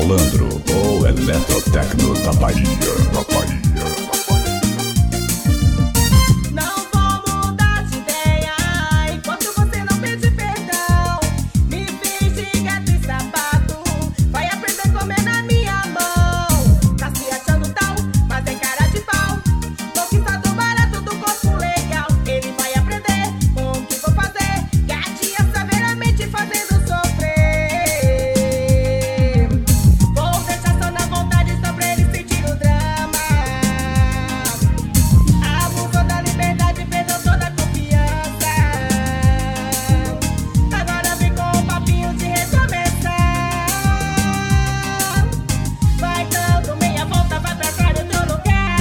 Malandro, o eletrotecno da Bahia. Não vou mudar de ideia enquanto você não pedir perdão. Me fiz de gato e sapato, vai aprender a comer na minha mão. Tá se achando tal, mas é cara de pau. Conquistador barato do corpo legal. Ele vai aprender com o que vou fazer. Gatinha severamente fazendo sofrer. Vou deixar só na vontade só pra ele sentir o drama. Abusou da liberdade, perdeu toda a confiança. Agora vem com o papinho de recomeçar. Vai dando meia volta, vai pra trás do teu lugar.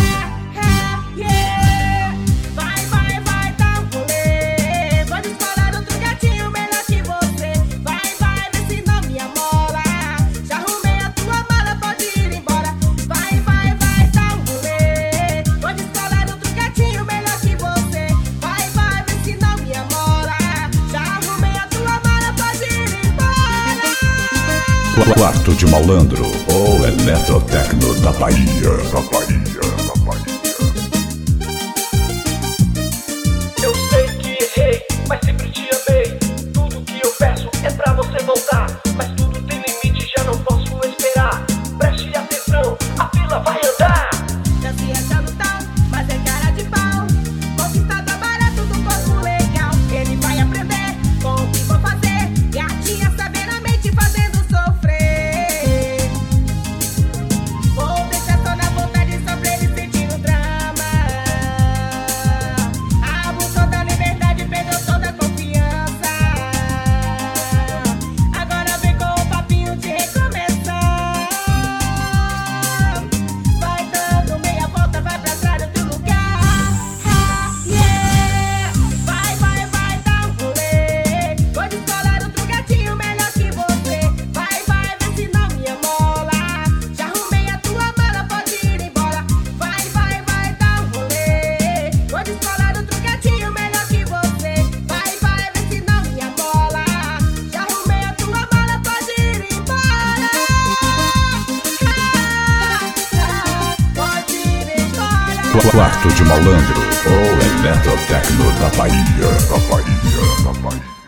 Yeah. Vai, dá um rolê. Vou disparar outro gatinho melhor que você. Vai, vê se não me amola. Já arrumei a tua mala, pode ir embora. Vai, dá um rolê. Vou disparar outro gatinho melhor que você. Vai, vê se não me amola. Já arrumei a tua mala, pode ir embora. Quarto de Malandro, o eletrotecno da Bahia. Eu sei que errei, mas sempre te amei. Tudo que eu peço é pra você voltar. Mas tudo tem limite, já não posso esperar. Preste atenção, a fila vai andar. Tá se achando tal, mas é cara de pau. Conquistador barato do corpo legal. Ele vai aprender com o que vou fazer. Gatinha severamente fazendo sofrer. Vou deixar só na vontade só pra ele sentir o drama. Abusou da liberdade, perdeu toda a confiança. Agora vem com o papinho de recomeçar. Vai dando meia volta, vai pra trás do teu lugar. Yeah. Vai, dá um rolê. Vou descolar outro gatinho melhor que você. Vai, vê se não me amola. Já arrumei a tua mala, pode ir embora. Vai, dá um rolê. Vou descolar outro gatinho melhor que você. Vai, vê se não me amola. Já arrumei a tua mala, pode ir embora. Pode ir embora. Quarto de Malandro, o eletrotecno da Bahia.